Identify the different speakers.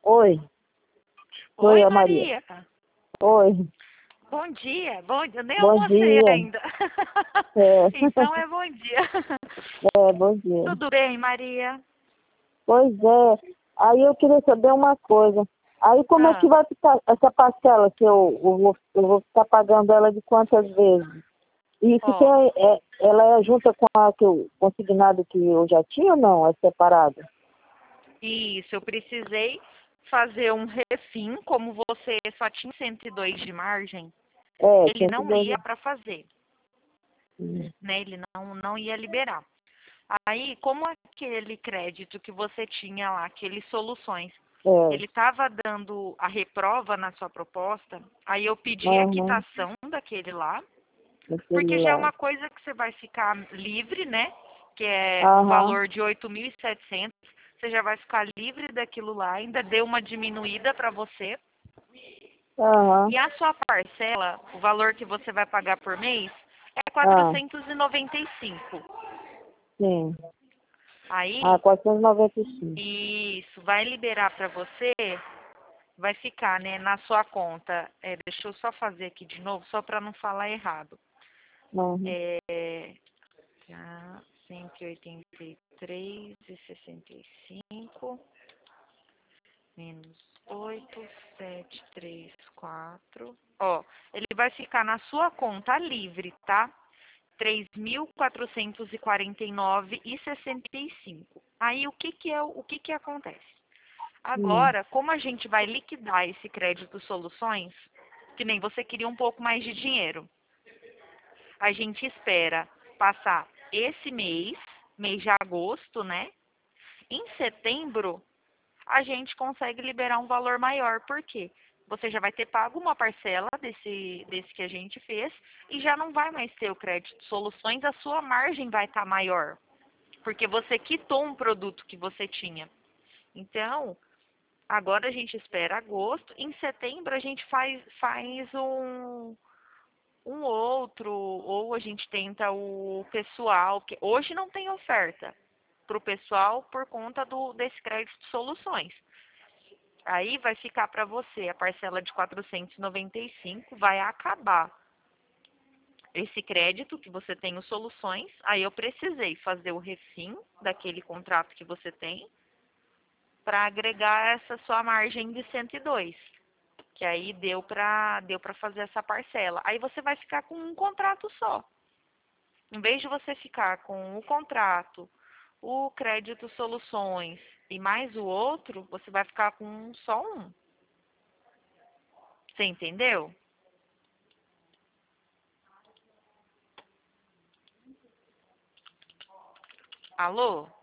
Speaker 1: Oi, oi,
Speaker 2: Oi,
Speaker 1: a Maria.
Speaker 2: Maria.
Speaker 1: Oi,
Speaker 2: Bom dia. Bom dia. Eu nem
Speaker 1: bom
Speaker 2: almocei
Speaker 1: dia.
Speaker 2: ainda.
Speaker 1: É,
Speaker 2: Então é bom dia.
Speaker 1: bom dia.
Speaker 2: Tudo bem, Maria?
Speaker 1: Pois é, aí eu queria saber uma coisa. Aí como é que
Speaker 2: Ah,
Speaker 1: vai ficar essa parcela que eu vou ficar pagando ela de quantas vezes? E isso
Speaker 2: ó,
Speaker 1: ela é junta com a que o consignado que eu já tinha ou não? É separado?
Speaker 2: isso. Eu precisei fazer um refim, como você só tinha 102 de margem,
Speaker 1: É,
Speaker 2: ele não
Speaker 1: 102.
Speaker 2: ia para fazer, né? Ele não ia liberar. Aí, como aquele crédito que você tinha lá, aqueles soluções,
Speaker 1: É,
Speaker 2: ele estava dando a reprova na sua proposta, aí eu pedi a
Speaker 1: aham,
Speaker 2: quitação daquele lá,
Speaker 1: aquele
Speaker 2: porque já é
Speaker 1: lá.
Speaker 2: uma coisa que você vai ficar livre, né? Que é um
Speaker 1: Aham,
Speaker 2: valor de 8.700. Você já vai ficar livre daquilo lá, ainda deu uma diminuída para você.
Speaker 1: aham,
Speaker 2: E a sua parcela, o valor que você vai pagar por mês, é
Speaker 1: ah,
Speaker 2: 495.
Speaker 1: sim. Ah,
Speaker 2: Aí,
Speaker 1: 495.
Speaker 2: isso vai liberar para você, vai ficar, né, na sua conta. Deixa eu só fazer aqui de novo, só para não falar errado.
Speaker 1: Uhum.
Speaker 2: É, tá, 183,65 menos 8.734. Ó, ele vai ficar na sua conta livre, tá? 3.449,65. Aí o que que acontece?
Speaker 1: Hum.
Speaker 2: Agora, como a gente vai liquidar esse crédito soluções, que nem você queria um pouco mais de dinheiro, a gente espera passar esse mês de agosto, né? Em setembro, a gente consegue liberar um valor maior. Por quê? Você já vai ter pago uma parcela desse que a gente fez e já não vai mais ter o crédito soluções, a sua margem vai estar maior, porque você quitou um produto que você tinha. Então, agora a gente espera agosto, em setembro a gente faz um outro, ou a gente tenta o pessoal, que hoje não tem oferta para o pessoal por conta desse crédito de soluções. Aí vai ficar para você a parcela de 495, vai acabar esse crédito que você tem os soluções. Aí eu precisei fazer o refim daquele contrato que você tem para agregar essa sua margem de 102, que aí deu para fazer essa parcela. Aí você vai ficar com um contrato só. Em vez de você ficar com o contrato, o crédito soluções e mais o outro, você vai ficar com só um. Você entendeu? Alô?